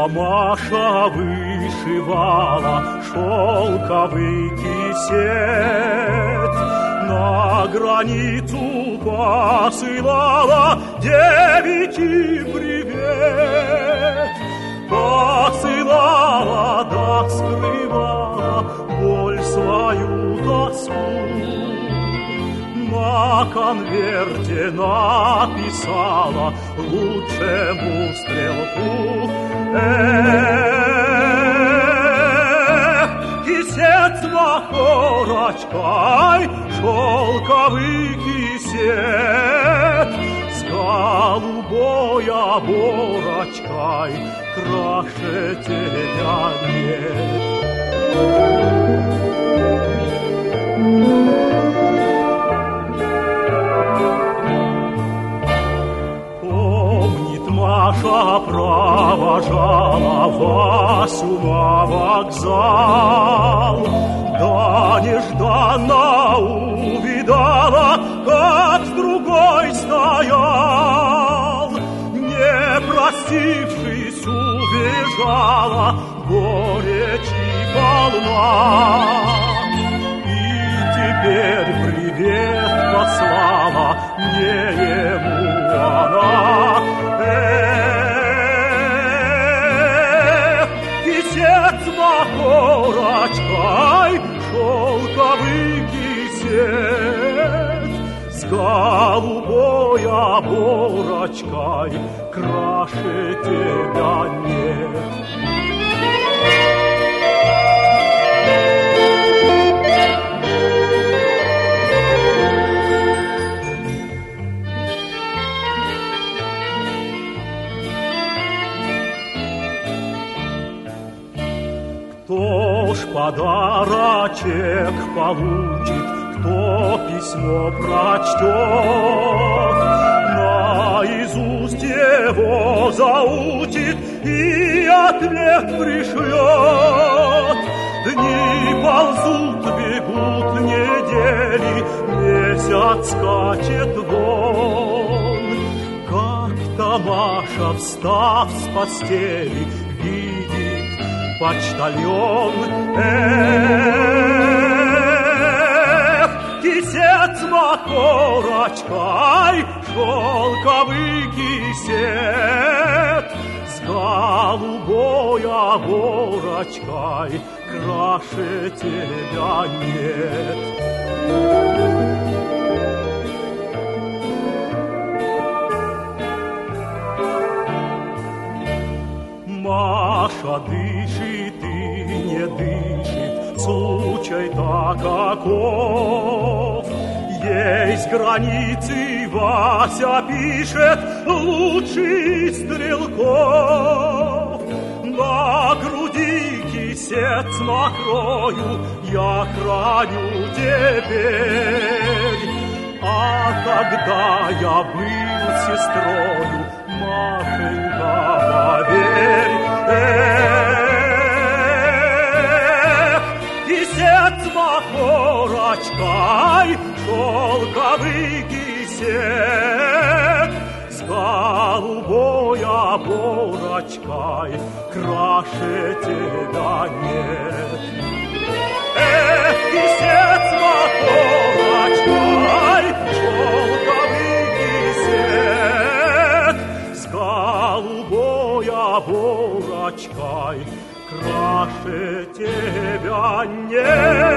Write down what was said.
Маша вышивала шелковый кисет, на границу посылала девичий привет. Посылала, да скрывала боль свою, тоску. На конверте написала лучшему стрелку: кисет с махорочкой, шелковый кисет, с голубой оборочкой, краше тебя нет. Маша провожала Васю на вокзал, да нежданно увидала, как с другой стоял. Не простившись, убежала, горечи полна, и теперь привет послала не ему она. Кисет с махорочкой, шелковый кисет, с голубой оборочкой, краше тебя нет. Кто ж подарочек получит, кто письмо прочтет, наизусть его заучит и ответ пришлет. Дни ползут, бегут недели, месяц скачет вон. Как-то Маша, встав с постели, видит почтальон: кисет с махорочкой, шелковый кисет, с голубой оборочкой, краше тебя нет. Маша дышит и не дышит, случай так каков. Есть границы, Вася пишет, лучший стрелков. На груди кисет с махрою я храню теперь, а когда я был сестрою, Машенька, поверь, кисет с махорочкой, шелковый кисет, с голубой оборочкой, краше тебя нет. Кисет с махорочкой, шелковый кисет, с голубой оборочкой, краше тебя нет.